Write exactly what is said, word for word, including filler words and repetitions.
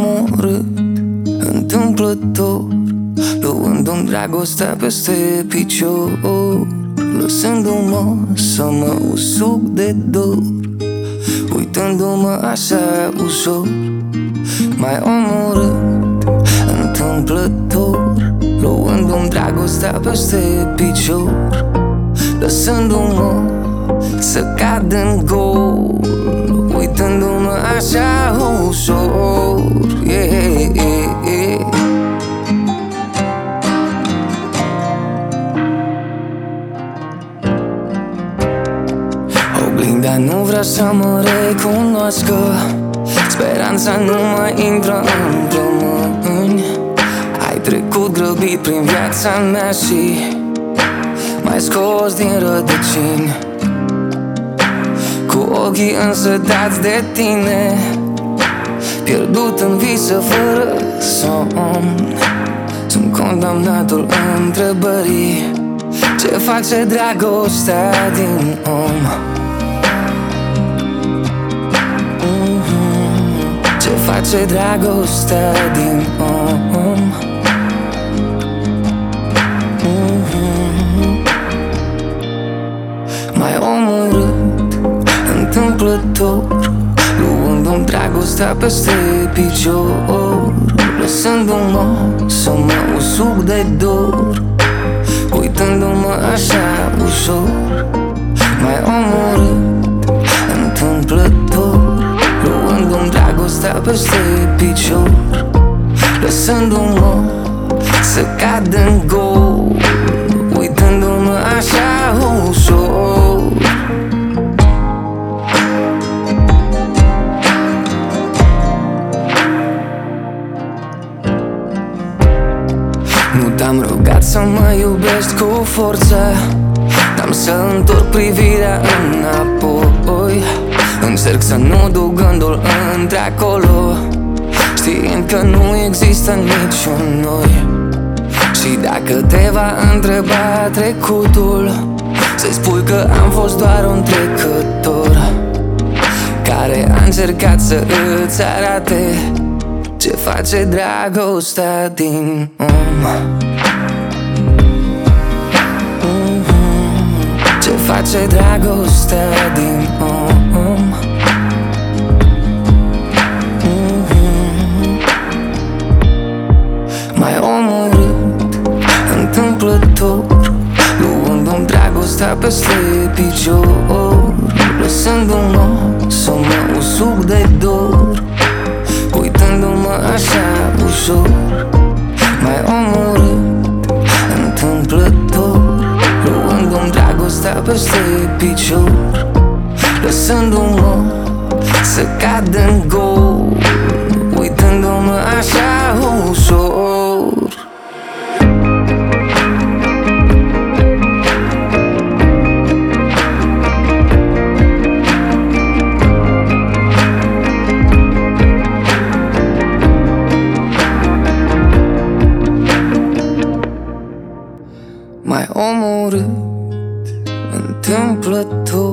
omorât întâmplător, luându-mi dragostea peste picior, lăsându-mă să mă usuc de dor, uitându-mă așa ușor. M-ai omorât întâmplător, luându-mi dragostea peste picior, lăsându-mă să cad în gol, uitându-mă așa ușor. Yeah, yeah, yeah. Oglinda nu vrea să mă recunoască, speranța nu mai intră în plămâni. Ai trecut grăbit prin viața mea și m-ai scos din rădăcini, cu ochii însetați de tine, pierdut în visă fără somn. Sunt condamnatul întrebării: ce face dragostea din om? Mm-hmm. Ce face dragostea din om? Mm-hmm. M-ai omorât întâmplător, luându-mi dragostea peste picior, lăsându-mă să mă usuc de dor, uitându-mă așa ușor. M-ai omorât întâmplător, luându-mi dragostea peste picior, lăsându-mă să cad în gol, uitându-mă așa ușor. Nu te-am rugat să mă iubești cu forță, n-am să întorc privirea înapoi. Încerc să nu duc gândul într-acolo, știind că nu există niciun noi. Și dacă te va întreba trecutul, să-i spui că am fost doar un trecător, care a încercat să îți arate ce face dragostea din om. Mm-hmm. Ce face dragostea din om? Mm-hmm. M-ai omorât întâmplător, luându-mi dragostea peste picior, lăsându-mă să mă usuc de dor, uitându-mă așa ușor. M-ai omorât întâmplător, luându-mi dragostea peste picior, lăsându-mă să cad în gol, uitându-mă așa ușor. M-ai omorât întâmplător.